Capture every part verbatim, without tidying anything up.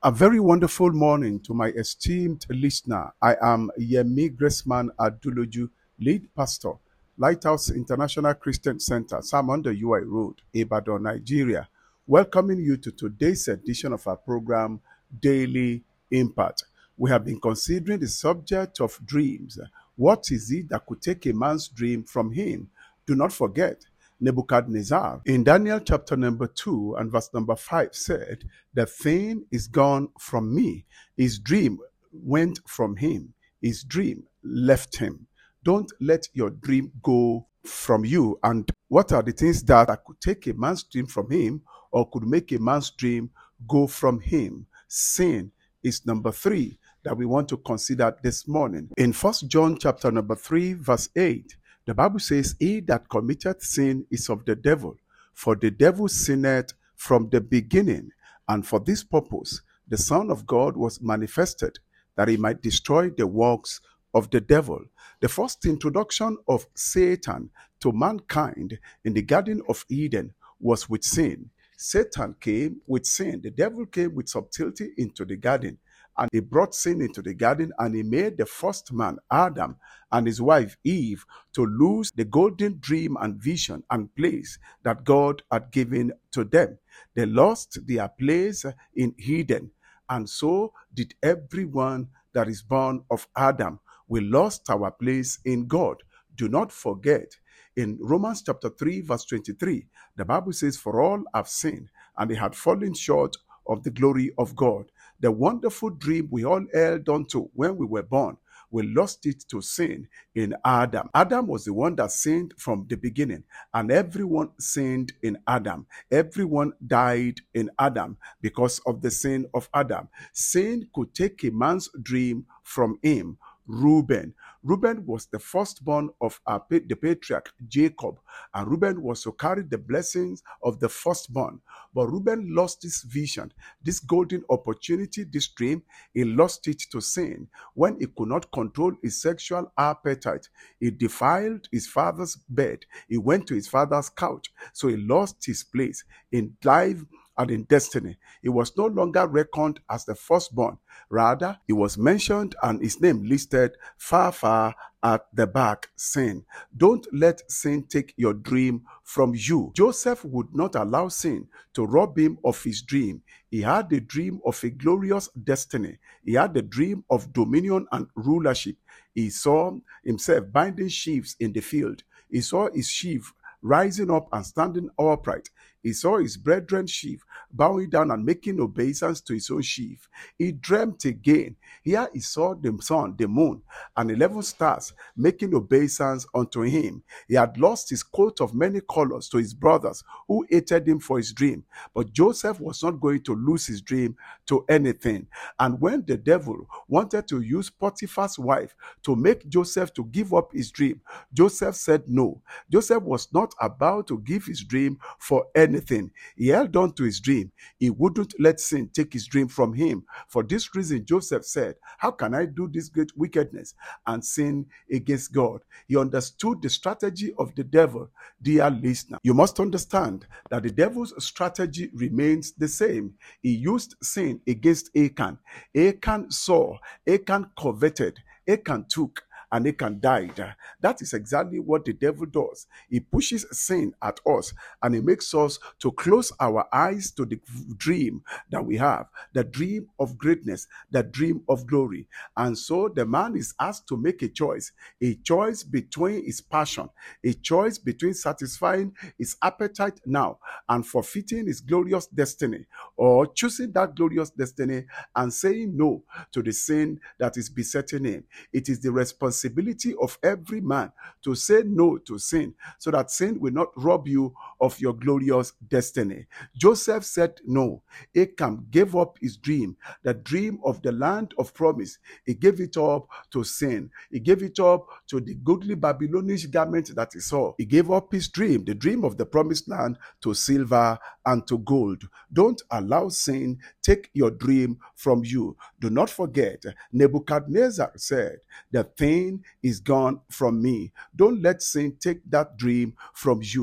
A very wonderful morning to my esteemed listener. I am Yemi Graceman Aduloju, lead pastor, Lighthouse International Christian Center, Salmon the U I Road, Ibadan, Nigeria, welcoming you to today's edition of our program, Daily Impact. We have been considering the subject of dreams. What is it that could take a man's dream from him? Do not forget, Nebuchadnezzar in Daniel chapter number two and verse number five said, "The thing is gone from me." His dream went from him. His dream left him. Don't let your dream go from you. And what are the things that could take a man's dream from him or could make a man's dream go from him? Sin is number three that we want to consider this morning. In First John chapter number three, verse eight, the Bible says, "He that committeth sin is of the devil, for the devil sinned from the beginning. And for this purpose the Son of God was manifested, that he might destroy the works of the devil." The first introduction of Satan to mankind in the Garden of Eden was with sin. Satan came with sin. The devil came with subtlety into the garden, and he brought sin into the garden, and he made the first man, Adam, and his wife, Eve, to lose the golden dream and vision and place that God had given to them. They lost their place in Eden, and so did everyone that is born of Adam. We lost our place in God. Do not forget, in Romans chapter three, verse twenty-three, the Bible says, "For all have sinned, and they had fallen short of the glory of God." The wonderful dream we all held on to when we were born, we lost it to sin in Adam. Adam was the one that sinned from the beginning, and everyone sinned in Adam. Everyone died in Adam because of the sin of Adam. Sin could take a man's dream from him. Reuben. Reuben was the firstborn of our, the patriarch Jacob, and Reuben was to carry the blessings of the firstborn. But Reuben lost this vision, this golden opportunity, this dream. He lost it to sin. When he could not control his sexual appetite, he defiled his father's bed. He went to his father's couch. So he lost his place in life and in destiny. He was no longer reckoned as the firstborn. Rather, he was mentioned and his name listed far, far at the back. Sin. Don't let sin take your dream from you. Joseph would not allow sin to rob him of his dream. He had the dream of a glorious destiny. He had the dream of dominion and rulership. He saw himself binding sheaves in the field. He saw his sheaf rising up and standing upright. He saw his brethren's sheaf bowing down and making obeisance to his own sheaf. He dreamt again. Here he saw the sun, the moon, and eleven stars making obeisance unto him. He had lost his coat of many colors to his brothers, who hated him for his dream. But Joseph was not going to lose his dream to anything. And when the devil wanted to use Potiphar's wife to make Joseph to give up his dream, Joseph said no. Joseph was not about to give his dream for anything. Anything. He held on to his dream. He wouldn't let sin take his dream from him. For this reason, Joseph said, "How can I do this great wickedness and sin against God?" He understood the strategy of the devil. Dear listener, you must understand that the devil's strategy remains the same. He used sin against Achan. Achan saw, Achan coveted, Achan took, and Achan died. That is exactly what the devil does. He pushes sin at us, and he makes us to close our eyes to the dream that we have, the dream of greatness, the dream of glory. And so the man is asked to make a choice, a choice between his passion, a choice between satisfying his appetite now and forfeiting his glorious destiny, or choosing that glorious destiny and saying no to the sin that is besetting him. It is the responsibility responsibility of every man to say no to sin, so that sin will not rob you of your glorious destiny. Joseph said no. Achan gave up his dream, the dream of the land of promise. He gave it up to sin. He gave it up to the goodly Babylonish garment that he saw. He gave up his dream, the dream of the promised land, to silver and to gold. Don't allow sin take your dream from you. Do not forget, Nebuchadnezzar said, "The thing is gone from me." Don't let sin take that dream from you.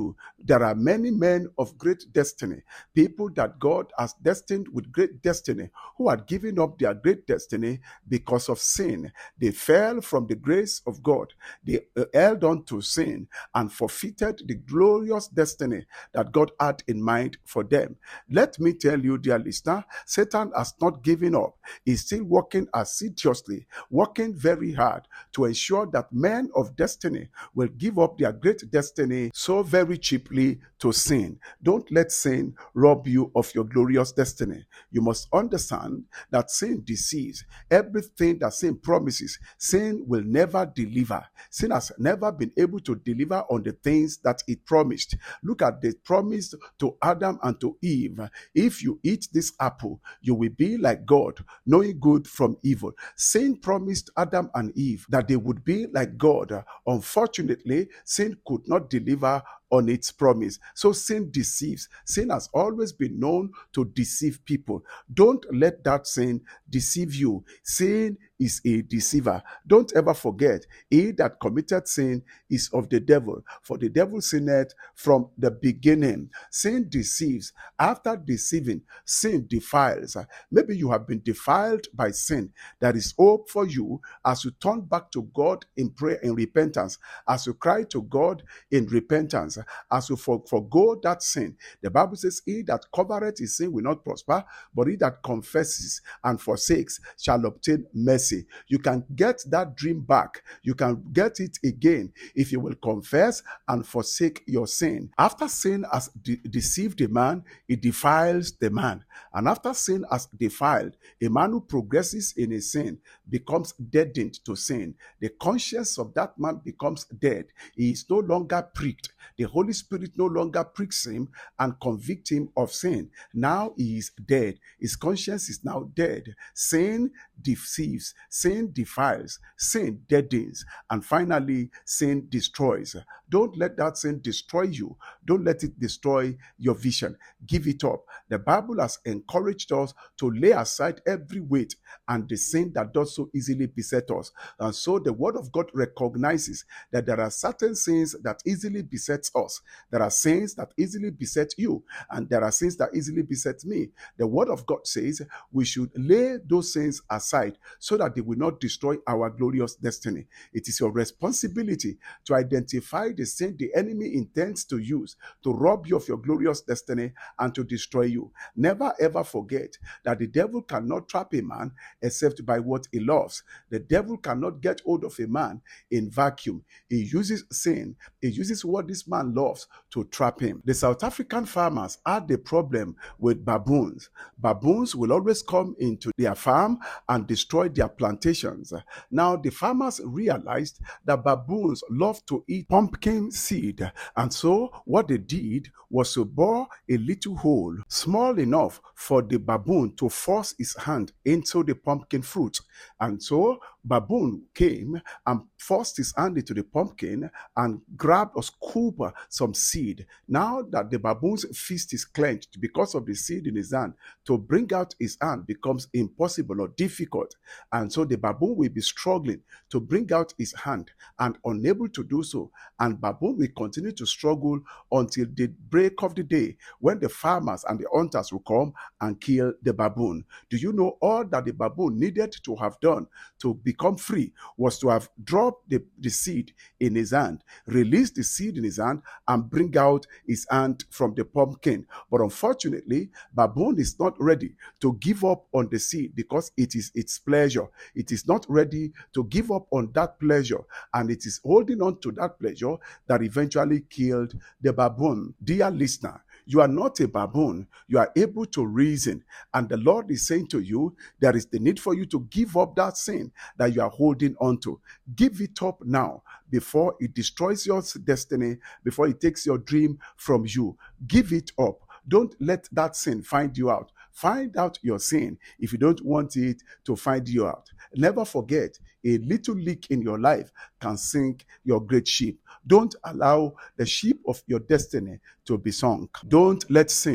There are many men of great destiny, people that God has destined with great destiny, who had given up their great destiny because of sin. They fell from the grace of God. They uh, held on to sin and forfeited the glorious destiny that God had in mind for them. Let me tell you, dear listener, Satan has not given up. He's still working assiduously, working very hard to ensure that men of destiny will give up their great destiny so very cheaply to sin. Don't let sin rob you of your glorious destiny. You must understand that sin deceives. Everything that sin promises, sin will never deliver. Sin has never been able to deliver on the things that it promised. Look at the promise to Adam and to Eve. If you eat this apple, you will be like God, knowing good from evil. Sin promised Adam and Eve that they would be like God. Unfortunately, sin could not deliver on its promise. So sin deceives. Sin has always been known to deceive people. Don't let that sin deceive you. Sin is a deceiver. Don't ever forget, he that committed sin is of the devil, for the devil sinned from the beginning. Sin deceives. After deceiving, sin defiles. Maybe you have been defiled by sin. There is hope for you as you turn back to God in prayer and repentance, as you cry to God in repentance, as you for, forgo that sin. The Bible says, he that covereth his sin will not prosper, but he that confesses and forsakes shall obtain mercy. You can get that dream back. You can get it again if you will confess and forsake your sin. After sin has de- deceived a man, it defiles the man. And after sin has defiled, a man who progresses in his sin becomes deadened to sin. The conscience of that man becomes dead. He is no longer pricked. The Holy Spirit no longer pricks him and convicts him of sin. Now he is dead. His conscience is now dead. Sin deceives. Sin defiles. Sin deadens. And finally, sin destroys. Don't let that sin destroy you. Don't let it destroy your vision. Give it up. The Bible has encouraged us to lay aside every weight and the sin that does so easily beset us. And so the Word of God recognizes that there are certain sins that easily beset us. There are sins that easily beset you, and there are sins that easily beset me. The Word of God says we should lay those sins aside so that they will not destroy our glorious destiny. It is your responsibility to identify the sin the enemy intends to use to rob you of your glorious destiny and to destroy you. Never ever forget that the devil cannot trap a man except by what he loves. The devil cannot get hold of a man in vacuum. He uses sin. He uses what this man loves to trap him. The South African farmers had the problem with baboons. Baboons will always come into their farm and destroy their plantations. Now the farmers realized that baboons love to eat pumpkin seed, and so what they did was to bore a little hole small enough for the baboon to force his hand into the pumpkin fruit. And so baboon came and forced his hand into the pumpkin and grabbed or scooped some seed. Now that the baboon's fist is clenched because of the seed in his hand, to bring out his hand becomes impossible or difficult. And so the baboon will be struggling to bring out his hand and unable to do so. And baboon will continue to struggle until the break of the day, when the farmers and the hunters will come and kill the baboon. Do you know all that the baboon needed to have done to become free was to have dropped the, the seed in his hand, release the seed in his hand, and bring out his hand from the pumpkin. But unfortunately, baboon is not ready to give up on the seed because it is its pleasure. It is not ready to give up on that pleasure, and it is holding on to that pleasure that eventually killed the baboon. Dear listener, you are not a baboon. You are able to reason. And the Lord is saying to you, there is the need for you to give up that sin that you are holding on to. Give it up now before it destroys your destiny, before it takes your dream from you. Give it up. Don't let that sin find you out. Find out your sin if you don't want it to find you out. Never forget, a little leak in your life can sink your great ship. Don't allow the ship of your destiny to be sunk. Don't let sin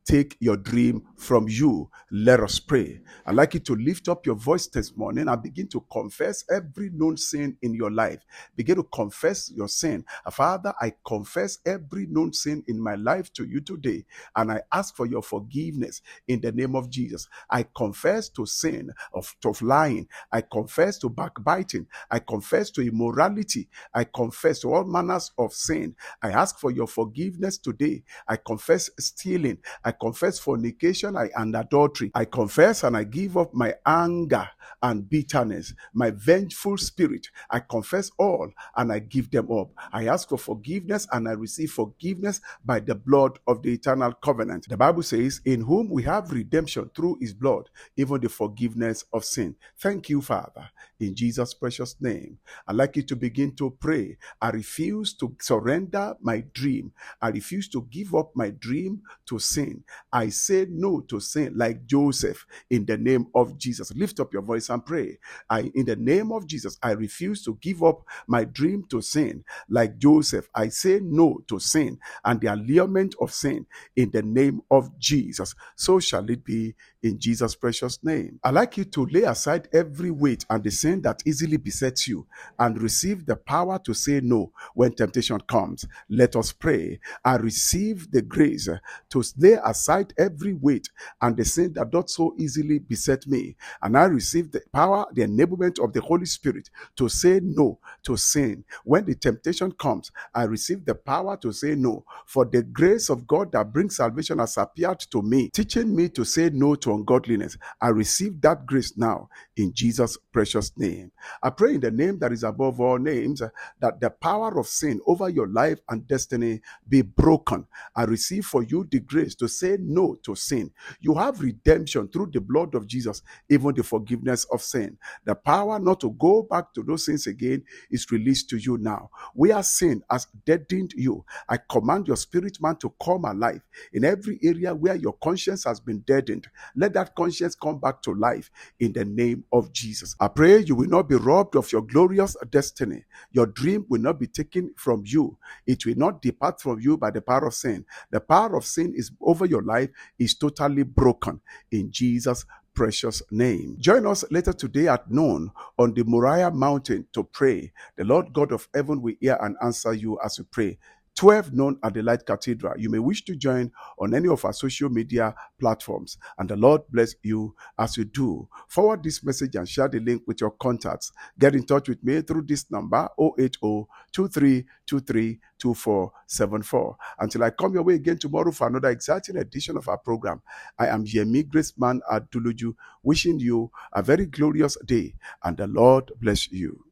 take your dream from you. Let us pray. I'd like you to lift up your voice this morning and begin to confess every known sin in your life. Begin to confess your sin. Father, I confess every known sin in my life to you today, and I ask for your forgiveness in the name of Jesus. I confess to sin of, of lying. I confess to backbiting. I confess to immorality. I confess to all manners of sin. I ask for your forgiveness today. I confess stealing. I confess fornication and adultery. I confess and I give up my anger and bitterness, my vengeful spirit. I confess all and I give them up. I ask for forgiveness and I receive forgiveness by the blood of the eternal covenant. The Bible says, in whom we have redemption through his blood, even the forgiveness of sin. Thank you, Father, in Jesus' precious name. I'd like you to begin to pray. I refuse to surrender my dream. I refuse to give up my dream to sin. I say no to sin like Joseph in the name of Jesus. Lift up your voice and pray. I, in the name of Jesus, I refuse to give up my dream to sin like Joseph. I say no to sin and the allurement of sin in the name of Jesus. So shall it be in Jesus' precious name. I'd like you to lay aside every weight and the sin that easily besets you and receive the power to say no when temptation comes. Let us pray. I receive the grace to lay aside every weight and the sin that doth so easily beset me. And I receive the power, the enablement of the Holy Spirit to say no to sin. When the temptation comes, I receive the power to say no. For the grace of God that brings salvation has appeared to me, teaching me to say no to ungodliness. I receive that grace now in Jesus' precious name. I pray in the name that is above all names that the power of sin over your life and destiny be broken. I receive for you the grace to say no to sin. You have redemption through the blood of Jesus, even the forgiveness of sin. The power not to go back to those sins again is released to you now. Where sin has deadened you, I command your spirit man to come alive in every area where your conscience has been deadened. Let that conscience come back to life in the name of Jesus. I pray you will not be robbed of your glorious destiny. Your dream will not be taken from you. It will not depart from you by the power of sin. The power of sin is over your life is totally broken in Jesus' precious name. Join us later today at noon on the Moriah Mountain to pray. The Lord God of heaven will hear and answer you as you pray. twelve noon at the Light Cathedral. You may wish to join on any of our social media platforms, and the Lord bless you as you do. Forward this message and share the link with your contacts. Get in touch with me through this number zero eight zero, two three two three, two four seven four. Until I come your way again tomorrow for another exciting edition of our program, I am Yemi Graceman Aduluju, wishing you a very glorious day, and the Lord bless you.